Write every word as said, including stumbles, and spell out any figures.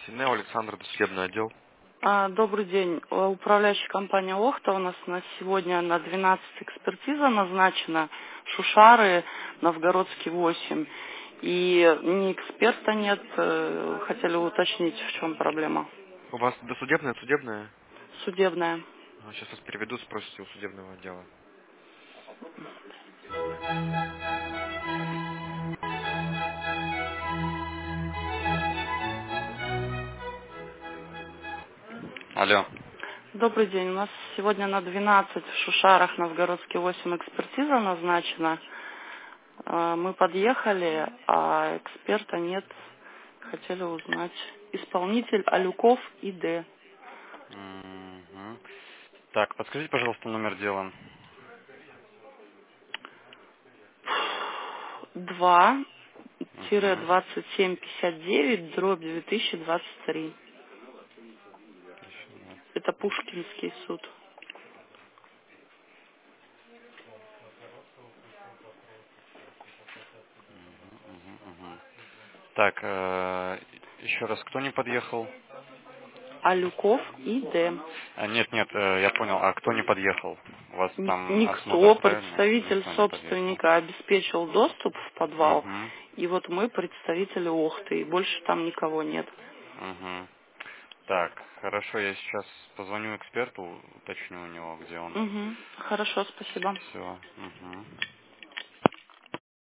Синео Александр, досудебный отдел. А, Добрый день. Э, Управляющая компания «Охта» у нас на сегодня на двенадцать экспертиза назначена. Шушары, Новгородский восемь. И ни эксперта нет. э, Хотели уточнить, в чем проблема. У вас досудебное, судебное? Судебная. Сейчас вас переведу, спросите у судебного отдела. Алло. Добрый день. У нас сегодня на двенадцать в Шушарах, Новгородский восемь экспертиза назначена. Э, Мы подъехали, а эксперта нет. Хотели узнать. Исполнитель Алюков И Д. Мгм. Так, подскажите, пожалуйста, номер дела. Два тире Угу. двадцать семь пятьдесят девять дробь две тысячи двадцать три. Это Пушкинский суд. Так, э, еще раз, кто не подъехал? Алюков И Д. А, нет, нет, э, я понял. А кто не подъехал? У вас Н- там осмотр, Никто, правильно? представитель Никто не подъехал. собственника обеспечил доступ в подвал, Угу. и вот мы представители Охты, и больше там никого нет. Угу. Так, хорошо, я сейчас позвоню эксперту, уточню у него, где он. Угу. Хорошо, спасибо. Все. Угу.